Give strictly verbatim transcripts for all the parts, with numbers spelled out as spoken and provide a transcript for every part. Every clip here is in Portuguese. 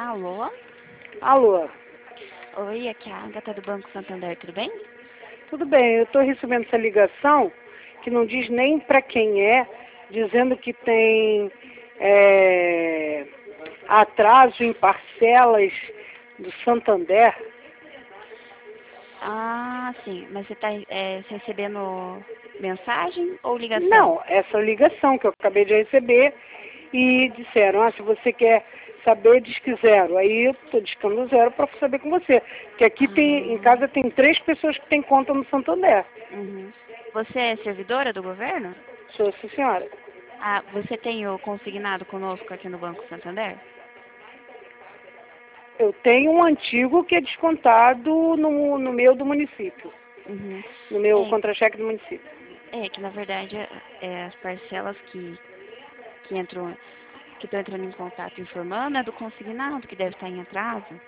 Alô? Alô, Oi, aqui é a Agatha do Banco Santander, tudo bem? tudo bem, eu estou recebendo essa ligação que não diz nem para quem é, dizendo que tem é, atraso em parcelas do Santander. Ah, sim, mas você está recebendo mensagem ou ligação? Não, essa ligação que eu acabei de receber e disseram, ah, se você quer saber, diz que zero. Aí eu estou discando zero para saber com você. Porque aqui tem, em Ah, casa tem três pessoas que têm conta no Santander. uhum. Você é servidora do governo? Sou essa senhora. Ah, você tem o consignado conosco aqui no Banco Santander? Eu tenho um antigo que é descontado no, no meu do município, Uhum. no meu É, contra-cheque do município. é que na verdade é, as parcelas que, que entram, que estão entrando em contato informando é do consignado, que deve estar em atraso.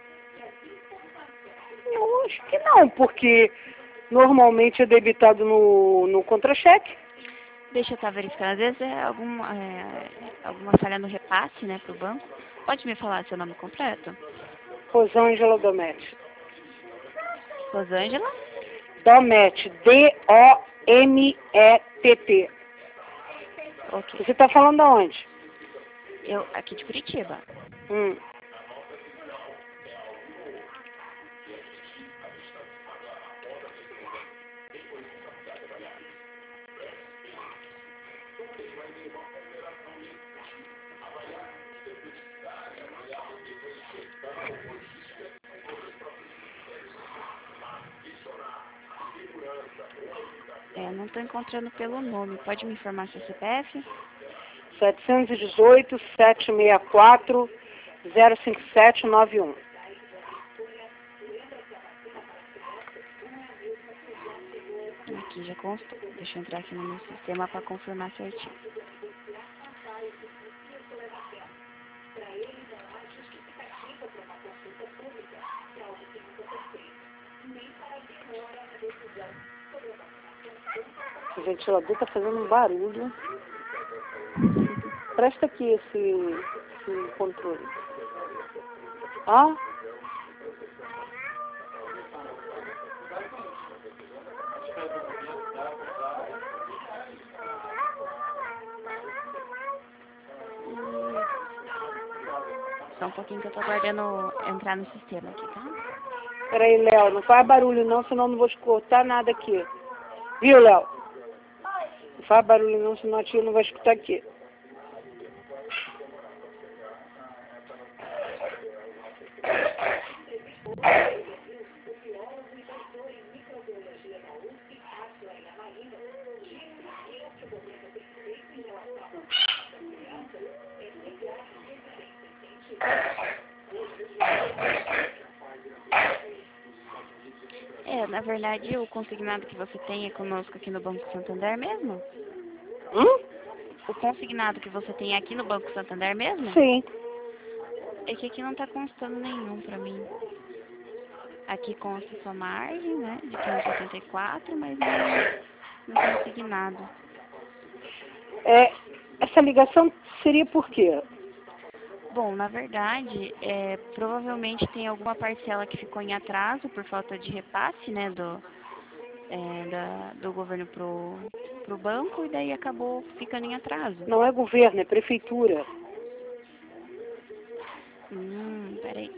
Eu acho que não, porque normalmente é debitado no, no contra-cheque. Deixa eu estar verificando. Às vezes é alguma, é, alguma falha no repasse, né, para o banco. Pode me falar seu nome completo? Rosângela Domete. Rosângela? Domete, D O M E T T. Ok. Você está falando aonde? Eu, aqui de Curitiba. Hum. É, não estou encontrando pelo nome. Pode me informar seu C P F? setecentos e dezoito, setecentos e sessenta e quatro, zero cinco sete nove um. Aqui já constou. Deixa eu entrar aqui no meu sistema para confirmar certinho. O ventilador está fazendo um barulho. Presta aqui esse, esse controle. Ah? Só um pouquinho que eu estou aguardando entrar no sistema aqui, tá? Peraí, Léo, não faz barulho não, senão não vou escutar nada aqui. Viu, Léo? Não faz barulho não, senão a tia não vai escutar aqui. É, na verdade, o consignado que você tem é conosco aqui no Banco Santander mesmo? Hum? O consignado que você tem aqui no Banco Santander mesmo? Sim. É que aqui não está constando nenhum para mim. Aqui consta sua margem, né, de quinhentos e oitenta e quatro, mas não, não consignado. É, essa ligação seria por quê? Bom, na verdade, é, provavelmente tem alguma parcela que ficou em atraso por falta de repasse, né, do, é, da, do governo pro, pro banco e daí acabou ficando em atraso. Não é governo, é prefeitura. Hum, peraí.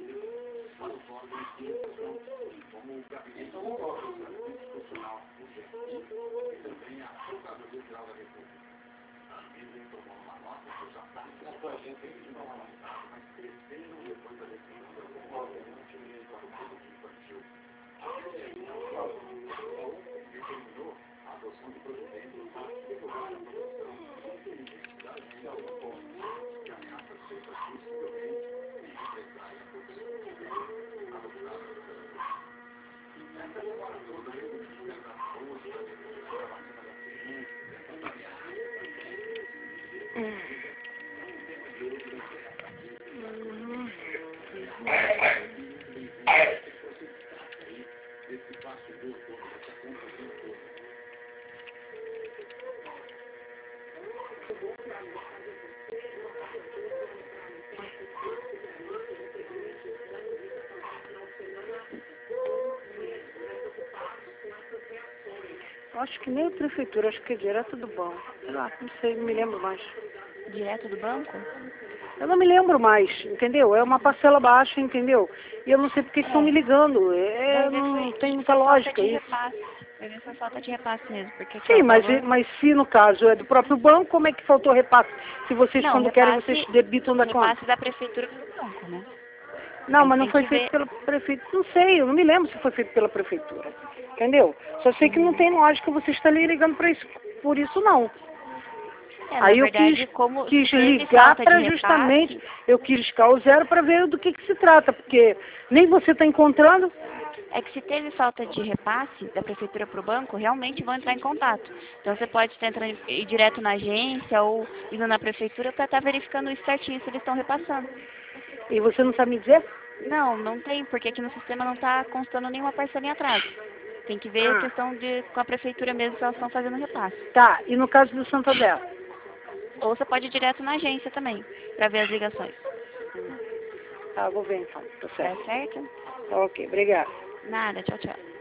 Acho que nem a prefeitura, acho que é direto do banco. Sei lá, não sei, não me lembro mais. Direto do banco? Eu não me lembro mais, entendeu? É uma parcela baixa, entendeu? E eu não sei porque É. estão me ligando. É, Vai ver não foi, tem muita foi falta lógica de isso. repasse. Vai ver foi falta de repasse mesmo, porque aqui, ó, Sim, o mas, valor... mas se no caso é do próprio banco, como é que faltou repasse? Se vocês, Não, quando querem, repasse, vocês debitam da conta. repasse da prefeitura pro banco, né? Não, Aí mas não tem foi que feito ver... pela prefeitura. Não sei, eu não me lembro se foi feito pela prefeitura. Entendeu? Só sei que não Uhum. tem lógica você estar ali ligando para isso, por isso não. É, na Aí eu quis, verdade, como se quis teve ligar falta de para justamente, repasse, eu quis riscar o zero para ver do que, que se trata, porque nem você está encontrando. é que se teve falta de repasse da prefeitura para o banco, realmente vão entrar em contato. Então você pode estar entrando, ir direto na agência ou indo na prefeitura para estar verificando isso certinho, se eles estão repassando. E você não sabe me dizer? Não, não tem, porque aqui no sistema não está constando nenhuma parcela em atraso. Tem que ver a Ah, questão de com a prefeitura mesmo se elas estão fazendo repasse. tá. E no caso do Santander? Ou você pode ir direto na agência também, para ver as ligações. Tá, vou ver então. Tá Tá certo. certo? Tá, ok, obrigado. Nada, tchau, tchau.